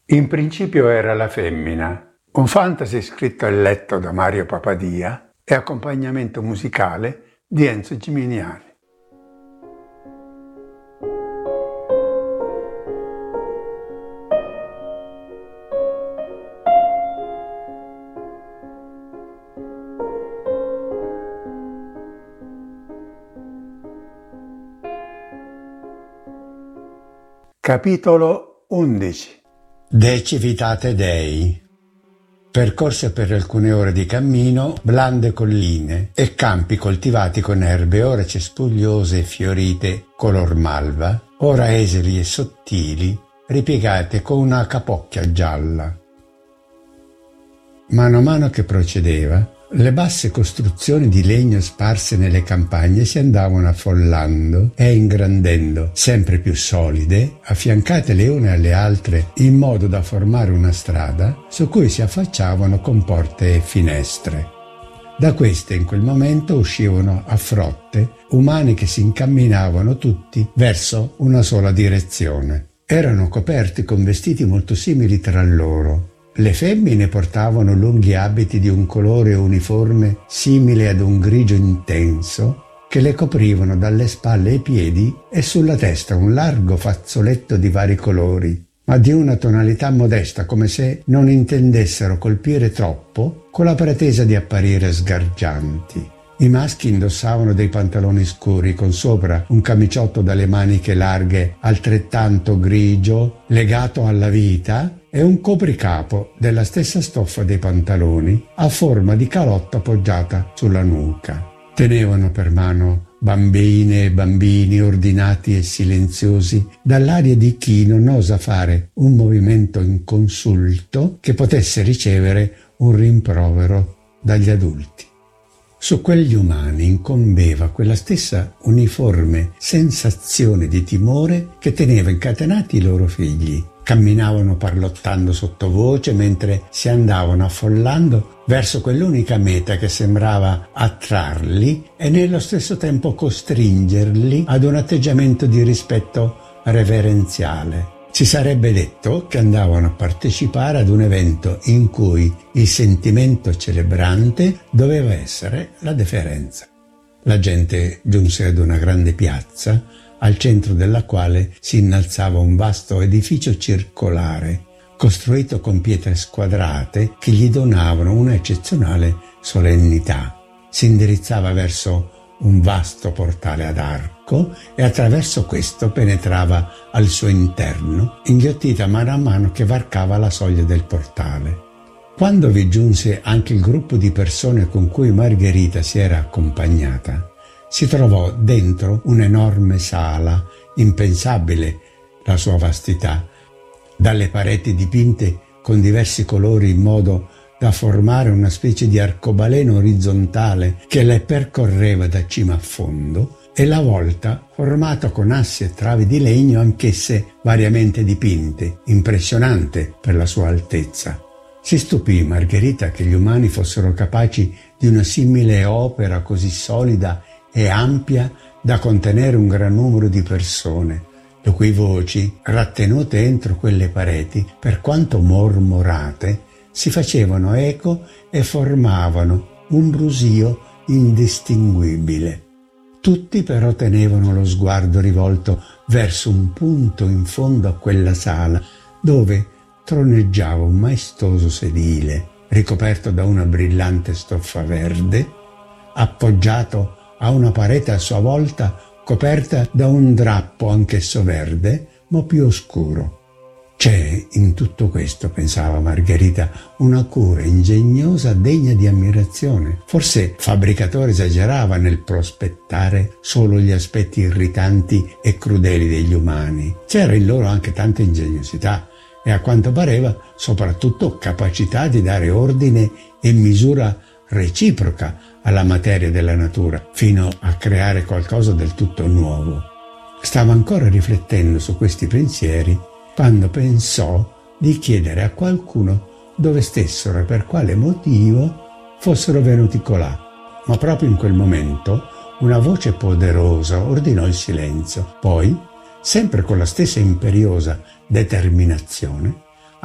In principio era la femmina, un fantasy scritto e letto da Mario Papadia e accompagnamento musicale di Enzo Gimignani. Capitolo 11. De Civitate Dei. Percorse per alcune ore di cammino blande colline e campi coltivati con erbe ora cespugliose e fiorite color malva, ora esili e sottili, ripiegate con una capocchia gialla. Mano a mano che procedeva, le basse costruzioni di legno sparse nelle campagne si andavano affollando e ingrandendo, sempre più solide, affiancate le une alle altre in modo da formare una strada su cui si affacciavano con porte e finestre. Da queste in quel momento uscivano a frotte umani che si incamminavano tutti verso una sola direzione. Erano coperti con vestiti molto simili tra loro. Le femmine portavano lunghi abiti di un colore uniforme simile ad un grigio intenso che le coprivano dalle spalle ai piedi e sulla testa un largo fazzoletto di vari colori, ma di una tonalità modesta, come se non intendessero colpire troppo con la pretesa di apparire sgargianti. I maschi indossavano dei pantaloni scuri con sopra un camiciotto dalle maniche larghe altrettanto grigio legato alla vita e un copricapo della stessa stoffa dei pantaloni a forma di calotto appoggiata sulla nuca. Tenevano per mano bambine e bambini ordinati e silenziosi dall'aria di chi non osa fare un movimento inconsulto che potesse ricevere un rimprovero dagli adulti. Su quegli umani incombeva quella stessa uniforme sensazione di timore che teneva incatenati i loro figli. Camminavano parlottando sottovoce mentre si andavano affollando verso quell'unica meta che sembrava attrarli e nello stesso tempo costringerli ad un atteggiamento di rispetto reverenziale. Si sarebbe detto che andavano a partecipare ad un evento in cui il sentimento celebrante doveva essere la deferenza. La gente giunse ad una grande piazza, al centro della quale si innalzava un vasto edificio circolare, costruito con pietre squadrate che gli donavano una eccezionale solennità. Si indirizzava verso un vasto portale ad arco e attraverso questo penetrava al suo interno, inghiottita mano a mano che varcava la soglia del portale. Quando vi giunse anche il gruppo di persone con cui Margherita si era accompagnata, si trovò dentro un'enorme sala, impensabile la sua vastità, dalle pareti dipinte con diversi colori in modo da formare una specie di arcobaleno orizzontale che le percorreva da cima a fondo, e la volta formata con assi e travi di legno anch'esse variamente dipinte, impressionante per la sua altezza. Si stupì Margherita che gli umani fossero capaci di una simile opera così solida e ampia da contenere un gran numero di persone, le cui voci, rattenute entro quelle pareti, per quanto mormorate, si facevano eco e formavano un brusio indistinguibile. Tutti però tenevano lo sguardo rivolto verso un punto in fondo a quella sala, dove troneggiava un maestoso sedile, ricoperto da una brillante stoffa verde, appoggiato a una parete a sua volta coperta da un drappo anch'esso verde, ma più oscuro. C'è in tutto questo, pensava Margherita, una cura ingegnosa degna di ammirazione. Forse il fabbricatore esagerava nel prospettare solo gli aspetti irritanti e crudeli degli umani. C'era in loro anche tanta ingegnosità e, a quanto pareva, soprattutto capacità di dare ordine e misura reciproca alla materia della natura, fino a creare qualcosa del tutto nuovo. Stava ancora riflettendo su questi pensieri quando pensò di chiedere a qualcuno dove stessero e per quale motivo fossero venuti colà. Ma proprio in quel momento una voce poderosa ordinò il silenzio. Poi, sempre con la stessa imperiosa determinazione,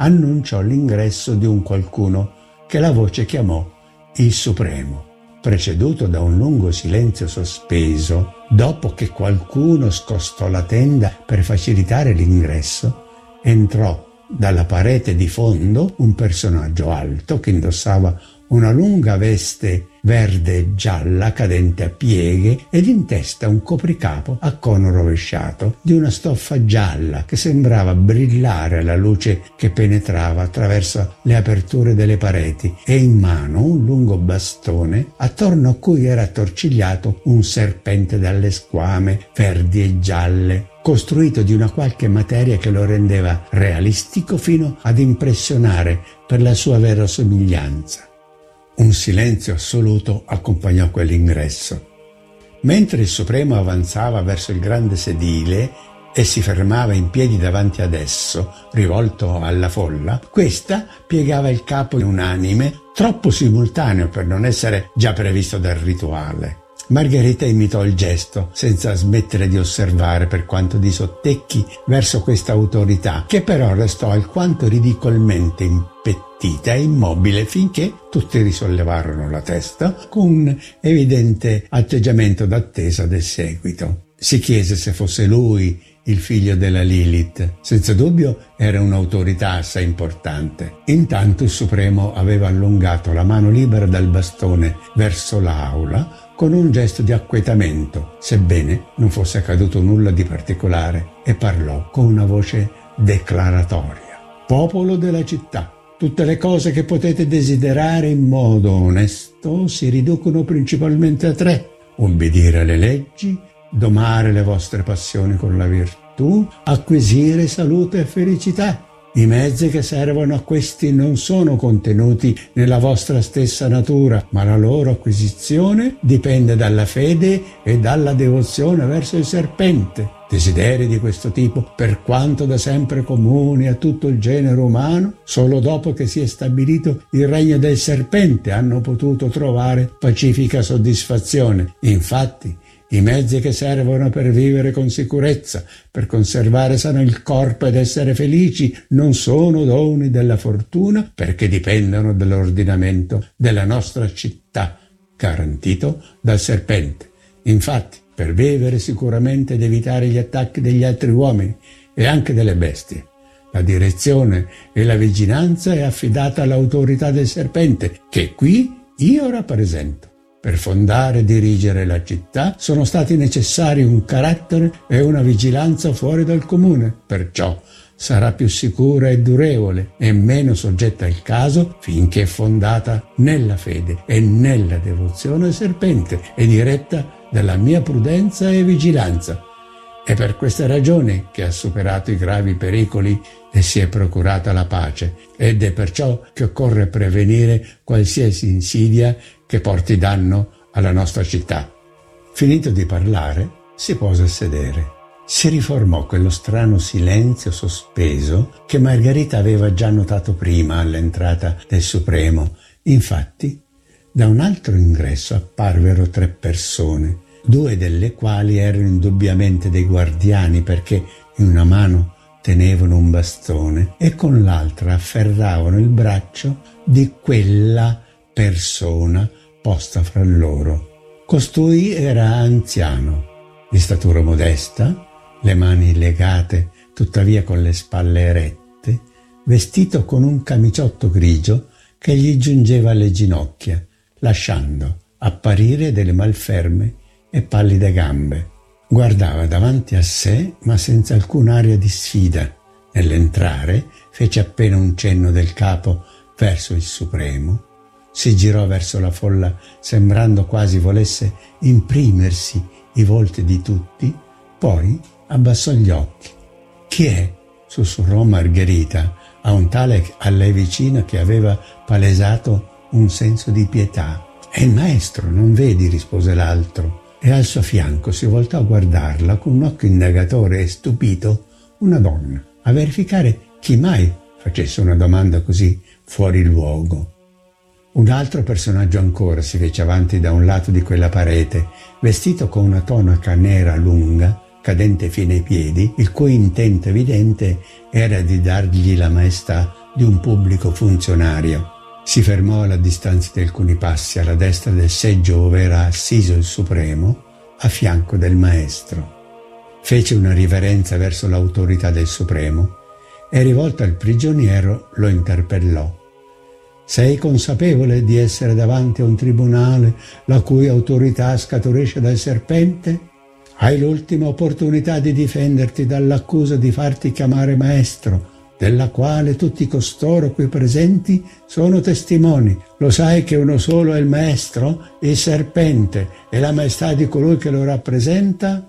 annunciò l'ingresso di un qualcuno che la voce chiamò il Supremo, preceduto da un lungo silenzio sospeso. Dopo che qualcuno scostò la tenda per facilitare l'ingresso, entrò dalla parete di fondo un personaggio alto che indossava una lunga veste verde e gialla cadente a pieghe ed in testa un copricapo a cono rovesciato di una stoffa gialla che sembrava brillare alla luce che penetrava attraverso le aperture delle pareti, e in mano un lungo bastone attorno a cui era attorcigliato un serpente dalle squame verdi e gialle, costruito di una qualche materia che lo rendeva realistico fino ad impressionare per la sua verosomiglianza. Un silenzio assoluto accompagnò quell'ingresso. Mentre il Supremo avanzava verso il grande sedile e si fermava in piedi davanti ad esso, rivolto alla folla, questa piegava il capo unanime, troppo simultaneo per non essere già previsto dal rituale. Margherita imitò il gesto, senza smettere di osservare per quanto di sottecchi verso questa autorità, che però restò alquanto ridicolmente impettita e immobile finché tutti risollevarono la testa con un evidente atteggiamento d'attesa del seguito. Si chiese se fosse lui il figlio della Lilith. Senza dubbio era un'autorità assai importante. Intanto il Supremo aveva allungato la mano libera dal bastone verso l'aula con un gesto di acquietamento, sebbene non fosse accaduto nulla di particolare, e parlò con una voce declaratoria. Popolo della città, tutte le cose che potete desiderare in modo onesto si riducono principalmente a 3: obbedire alle leggi, domare le vostre passioni con la virtù, acquisire salute e felicità. I mezzi che servono a questi non sono contenuti nella vostra stessa natura, ma la loro acquisizione dipende dalla fede e dalla devozione verso il serpente. Desideri di questo tipo, per quanto da sempre comuni a tutto il genere umano, solo dopo che si è stabilito il regno del serpente hanno potuto trovare pacifica soddisfazione. Infatti, i mezzi che servono per vivere con sicurezza, per conservare sano il corpo ed essere felici, non sono doni della fortuna, perché dipendono dall'ordinamento della nostra città, garantito dal serpente. Infatti, per vivere sicuramente ed evitare gli attacchi degli altri uomini e anche delle bestie, la direzione e la vigilanza è affidata all'autorità del serpente, che qui io rappresento. Per fondare e dirigere la città sono stati necessari un carattere e una vigilanza fuori dal comune, perciò sarà più sicura e durevole e meno soggetta al caso finché è fondata nella fede e nella devozione al serpente e diretta dalla mia prudenza e vigilanza. È per queste ragioni che ha superato i gravi pericoli e si è procurata la pace, ed è perciò che occorre prevenire qualsiasi insidia che porti danno alla nostra città. Finito di parlare, si pose a sedere. Si riformò quello strano silenzio sospeso che Margherita aveva già notato prima all'entrata del Supremo. Infatti, da un altro ingresso apparvero 3 persone, 2 delle quali erano indubbiamente dei guardiani perché in una mano tenevano un bastone e con l'altra afferravano il braccio di quella persona posta fra loro. Costui era anziano, di statura modesta, le mani legate tuttavia con le spalle erette, vestito con un camiciotto grigio che gli giungeva alle ginocchia, lasciando apparire delle malferme e pallide gambe. Guardava davanti a sé, ma senza alcun'aria di sfida. Nell'entrare fece appena un cenno del capo verso il Supremo, si girò verso la folla sembrando quasi volesse imprimersi i volti di tutti, poi abbassò gli occhi. «Chi è?» sussurrò Margherita a un tale a lei vicino che aveva palesato un senso di pietà. «È il maestro, non vedi?» rispose l'altro, e al suo fianco si voltò a guardarla con un occhio indagatore e stupito una donna, a verificare chi mai facesse una domanda così fuori luogo. Un altro personaggio ancora si fece avanti da un lato di quella parete, vestito con una tonaca nera lunga, cadente fino ai piedi, il cui intento evidente era di dargli la maestà di un pubblico funzionario. Si fermò alla distanza di alcuni passi alla destra del seggio ove era assiso il Supremo, a fianco del Maestro. Fece una riverenza verso l'autorità del Supremo e, rivolto al prigioniero, lo interpellò. «Sei consapevole di essere davanti a un tribunale la cui autorità scaturisce dal serpente? Hai l'ultima opportunità di difenderti dall'accusa di farti chiamare maestro, della quale tutti costoro qui presenti sono testimoni. Lo sai che uno solo è il maestro, il serpente, e la maestà di colui che lo rappresenta?»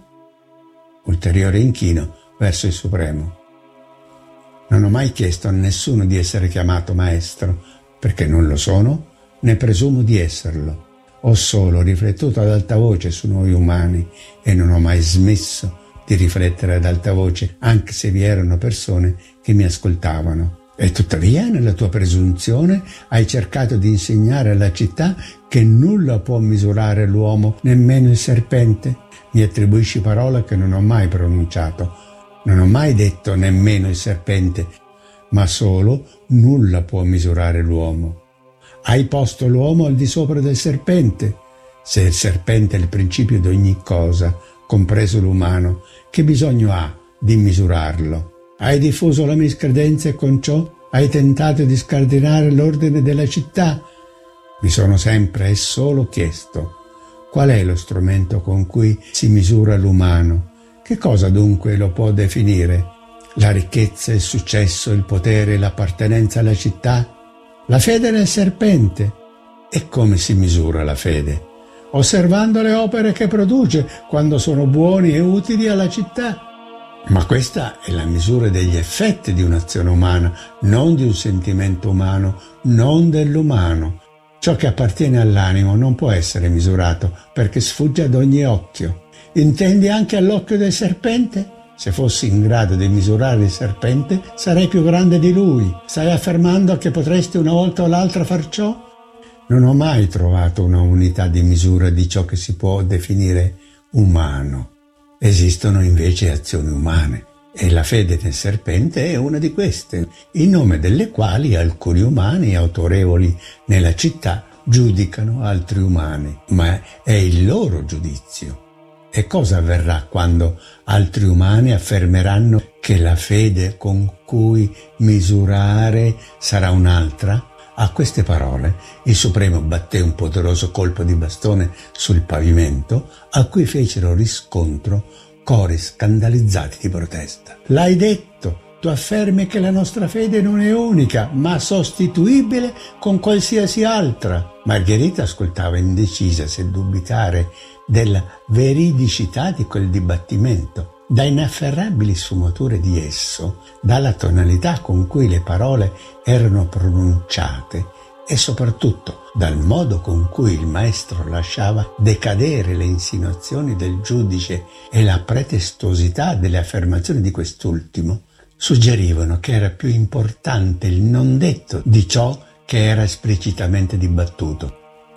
Ulteriore inchino verso il Supremo. «Non ho mai chiesto a nessuno di essere chiamato maestro, perché non lo sono, né presumo di esserlo. Ho solo riflettuto ad alta voce su noi umani e non ho mai smesso di riflettere ad alta voce, anche se vi erano persone che mi ascoltavano. E tuttavia, nella tua presunzione, hai cercato di insegnare alla città che nulla può misurare l'uomo, nemmeno il serpente. Mi attribuisci parole che non ho mai pronunciato. Non ho mai detto nemmeno il serpente, ma solo nulla può misurare l'uomo. Hai posto l'uomo al di sopra del serpente. Se il serpente è il principio di ogni cosa, compreso l'umano, che bisogno ha di misurarlo? Hai diffuso la miscredenza e con ciò hai tentato di scardinare l'ordine della città. Mi sono sempre e solo chiesto: qual è lo strumento con cui si misura l'umano? Che cosa dunque lo può definire? La ricchezza, il successo, il potere, l'appartenenza alla città? La fede nel serpente. E come si misura la fede? Osservando le opere che produce quando sono buoni e utili alla città. Ma questa è la misura degli effetti di un'azione umana, non di un sentimento umano, non dell'umano. Ciò che appartiene all'animo non può essere misurato perché sfugge ad ogni occhio. Intendi anche all'occhio del serpente? Se fossi in grado di misurare il serpente, sarei più grande di lui. Stai affermando che potresti una volta o l'altra far ciò? Non ho mai trovato una unità di misura di ciò che si può definire umano. Esistono invece azioni umane e la fede nel serpente è una di queste, in nome delle quali alcuni umani autorevoli nella città giudicano altri umani, ma è il loro giudizio. E cosa avverrà quando altri umani affermeranno che la fede con cui misurare sarà un'altra? A queste parole il Supremo batté un poderoso colpo di bastone sul pavimento, a cui fecero riscontro cori scandalizzati di protesta. «L'hai detto! Tu affermi che la nostra fede non è unica, ma sostituibile con qualsiasi altra». Margherita ascoltava indecisa se dubitare della veridicità di quel dibattimento. Da inafferrabili sfumature di esso, dalla tonalità con cui le parole erano pronunciate e soprattutto dal modo con cui il maestro lasciava decadere le insinuazioni del giudice e la pretestuosità delle affermazioni di quest'ultimo, suggerivano che era più importante il non detto di ciò che era esplicitamente dibattuto.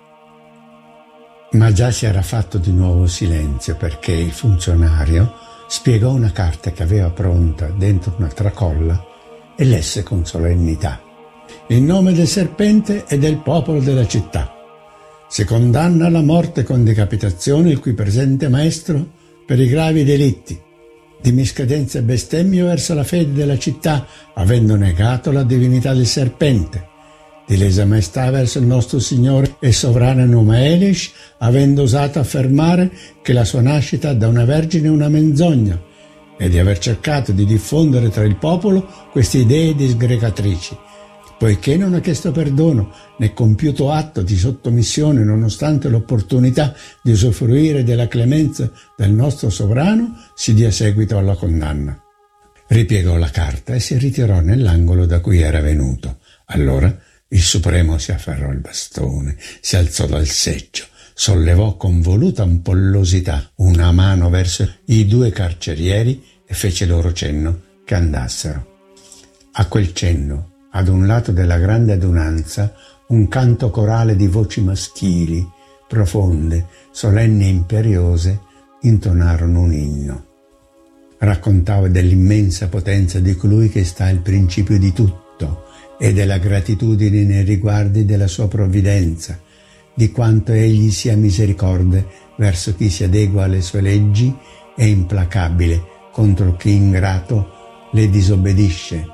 Ma già si era fatto di nuovo silenzio perché il funzionario spiegò una carta che aveva pronta dentro una tracolla e lesse con solennità: «In nome del serpente e del popolo della città, si condanna alla morte con decapitazione il qui presente maestro per i gravi delitti di miscredenza e bestemmio verso la fede della città, avendo negato la divinità del serpente, di lesa maestà verso il nostro Signore e sovrano nome Elish, avendo osato affermare che la sua nascita da una vergine è una menzogna, e di aver cercato di diffondere tra il popolo queste idee disgregatrici, poiché non ha chiesto perdono né compiuto atto di sottomissione nonostante l'opportunità di usufruire della clemenza del nostro sovrano, si dia seguito alla condanna». Ripiegò la carta e si ritirò nell'angolo da cui era venuto. Allora il Supremo si afferrò il bastone, si alzò dal seggio, sollevò con voluta ampollosità una mano verso i due carcerieri e fece loro cenno che andassero. A quel cenno, ad un lato della grande adunanza, un canto corale di voci maschili, profonde, solenni e imperiose, intonarono un inno. Raccontava dell'immensa potenza di colui che sta al principio di tutto e della gratitudine nei riguardi della sua provvidenza, di quanto egli sia misericorde verso chi si adegua alle sue leggi e implacabile contro chi ingrato le disobbedisce.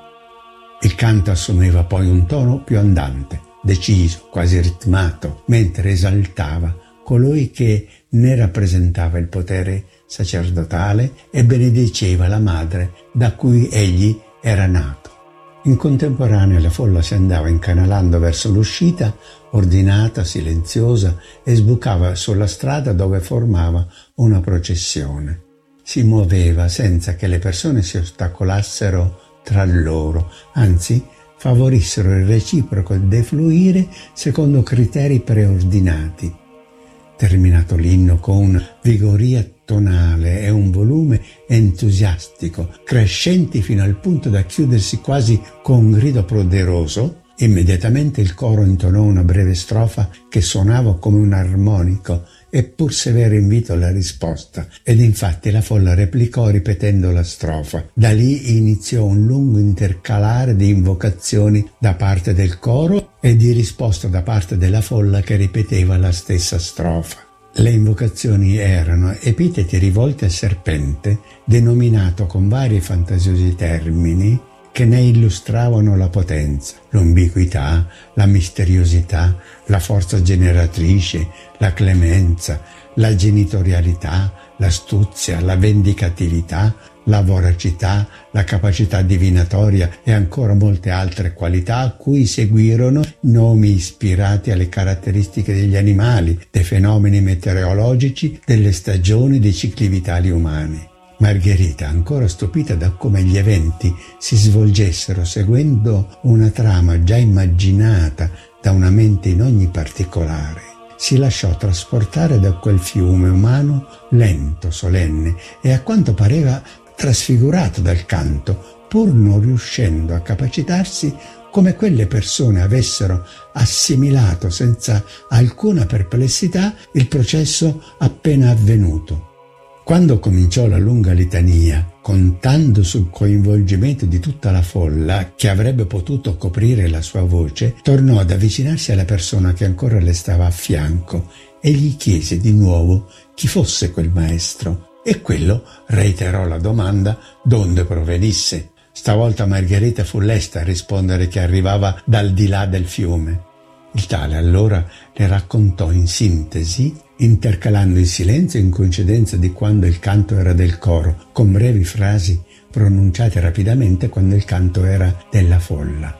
Il canto assumeva poi un tono più andante, deciso, quasi ritmato, mentre esaltava colui che ne rappresentava il potere sacerdotale e benediceva la madre da cui egli era nato. In contemporanea la folla si andava incanalando verso l'uscita, ordinata, silenziosa, e sbucava sulla strada dove formava una processione. Si muoveva senza che le persone si ostacolassero tra loro, anzi favorissero il reciproco defluire secondo criteri preordinati. Terminato l'inno con una vigoria tonale e un volume entusiastico, crescenti fino al punto da chiudersi quasi con un grido poderoso, immediatamente il coro intonò una breve strofa che suonava come un armonico e pur severo invito alla risposta, ed infatti la folla replicò ripetendo la strofa. Da lì iniziò un lungo intercalare di invocazioni da parte del coro e di risposta da parte della folla che ripeteva la stessa strofa. Le invocazioni erano epiteti rivolti al serpente, denominato con vari fantasiosi termini che ne illustravano la potenza, l'ubiquità, la misteriosità, la forza generatrice, la clemenza, la genitorialità, l'astuzia, la vendicatività, la voracità, la capacità divinatoria e ancora molte altre qualità a cui seguirono nomi ispirati alle caratteristiche degli animali, dei fenomeni meteorologici, delle stagioni, dei cicli vitali umani. Margherita, ancora stupita da come gli eventi si svolgessero seguendo una trama già immaginata da una mente in ogni particolare, si lasciò trasportare da quel fiume umano lento, solenne e a quanto pareva trasfigurato dal canto, pur non riuscendo a capacitarsi come quelle persone avessero assimilato senza alcuna perplessità il processo appena avvenuto. Quando cominciò la lunga litania, contando sul coinvolgimento di tutta la folla che avrebbe potuto coprire la sua voce, tornò ad avvicinarsi alla persona che ancora le stava a fianco e gli chiese di nuovo chi fosse quel maestro, e quello reiterò la domanda d'onde provenisse. Stavolta Margherita fu lesta a rispondere che arrivava dal di là del fiume. Il tale allora le raccontò in sintesi, intercalando il silenzio in coincidenza di quando il canto era del coro, con brevi frasi pronunciate rapidamente quando il canto era della folla.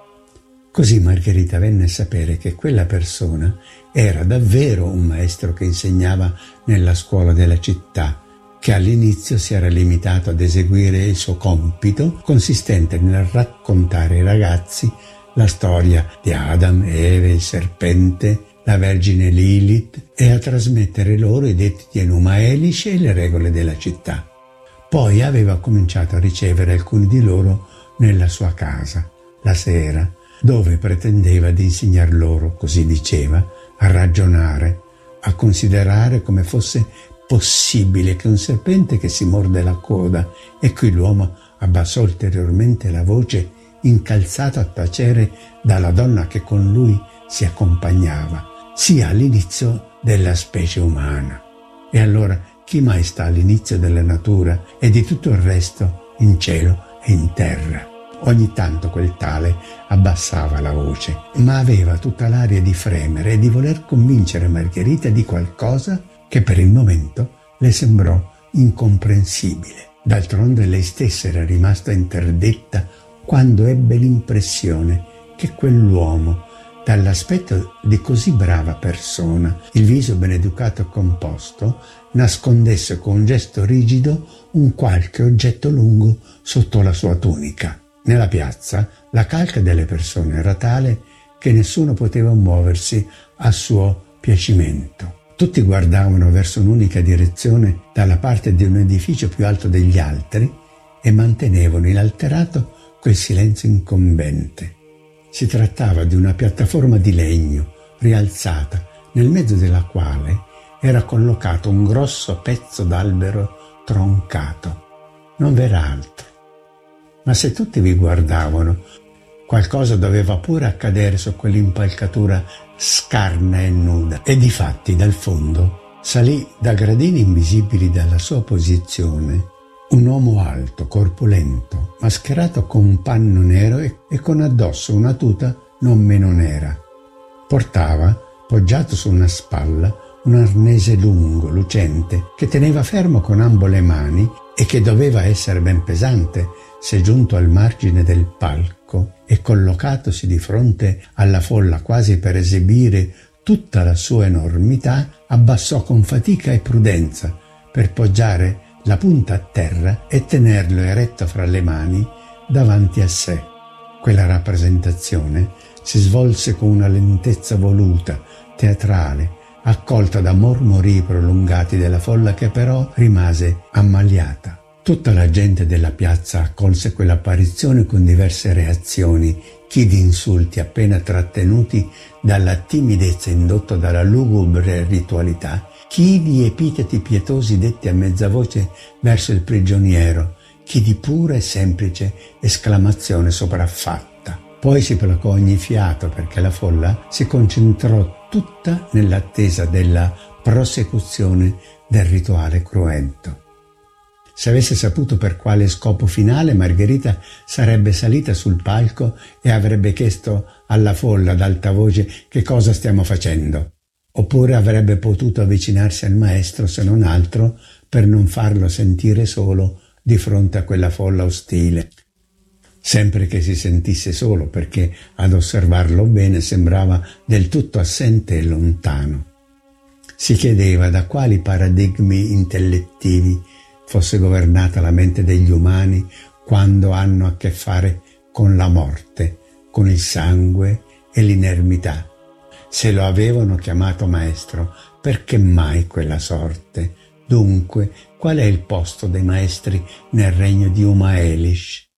Così Margherita venne a sapere che quella persona era davvero un maestro che insegnava nella scuola della città, che all'inizio si era limitato ad eseguire il suo compito, consistente nel raccontare ai ragazzi la storia di Adam, Eve, il serpente, la Vergine Lilith, e a trasmettere loro i detti di Enuma Elice e le regole della città. Poi aveva cominciato a ricevere alcuni di loro nella sua casa, la sera, dove pretendeva di insegnar loro, così diceva, a ragionare, a considerare come fosse possibile che un serpente che si morde la coda, e qui l'uomo abbassò ulteriormente la voce, incalzato a tacere dalla donna che con lui si accompagnava, sia all'inizio della specie umana. E allora chi mai sta all'inizio della natura e di tutto il resto in cielo e in terra? Ogni tanto quel tale abbassava la voce, ma aveva tutta l'aria di fremere e di voler convincere Margherita di qualcosa che per il momento le sembrò incomprensibile. D'altronde lei stessa era rimasta interdetta quando ebbe l'impressione che quell'uomo, dall'aspetto di così brava persona, il viso beneducato e composto, nascondesse con un gesto rigido un qualche oggetto lungo sotto la sua tunica. Nella piazza la calca delle persone era tale che nessuno poteva muoversi a suo piacimento. Tutti guardavano verso un'unica direzione dalla parte di un edificio più alto degli altri e mantenevano inalterato quel silenzio incombente. Si trattava di una piattaforma di legno rialzata, nel mezzo della quale era collocato un grosso pezzo d'albero troncato. Non v'era altro. Ma se tutti vi guardavano, Qualcosa doveva pure accadere su quell'impalcatura scarna e nuda. E difatti dal fondo salì da gradini invisibili dalla sua posizione un uomo alto, corpulento, mascherato con un panno nero e con addosso una tuta non meno nera. Portava, poggiato su una spalla, un arnese lungo, lucente, che teneva fermo con ambo le mani e che doveva essere ben pesante se giunto al margine del palco e collocatosi di fronte alla folla quasi per esibire tutta la sua enormità, abbassò con fatica e prudenza per poggiare la punta a terra e tenerlo eretto fra le mani davanti a sé. Quella rappresentazione si svolse con una lentezza voluta, teatrale, accolta da mormorii prolungati della folla che però rimase ammaliata. Tutta la gente della piazza accolse quell'apparizione con diverse reazioni, chi di insulti appena trattenuti dalla timidezza indotta dalla lugubre ritualità, chi di epiteti pietosi detti a mezza voce verso il prigioniero, chi di pura e semplice esclamazione sopraffatta. Poi si placò ogni fiato perché la folla si concentrò tutta nell'attesa della prosecuzione del rituale cruento. Se avesse saputo per quale scopo finale, Margherita sarebbe salita sul palco e avrebbe chiesto alla folla ad alta voce che cosa stiamo facendo. Oppure avrebbe potuto avvicinarsi al maestro, se non altro per non farlo sentire solo di fronte a quella folla ostile. Sempre che si sentisse solo, perché ad osservarlo bene sembrava del tutto assente e lontano. Si chiedeva da quali paradigmi intellettivi fosse governata la mente degli umani quando hanno a che fare con la morte, con il sangue e l'inermità. Se lo avevano chiamato maestro, perché mai quella sorte? Dunque, qual è il posto dei maestri nel regno di Uma Elish?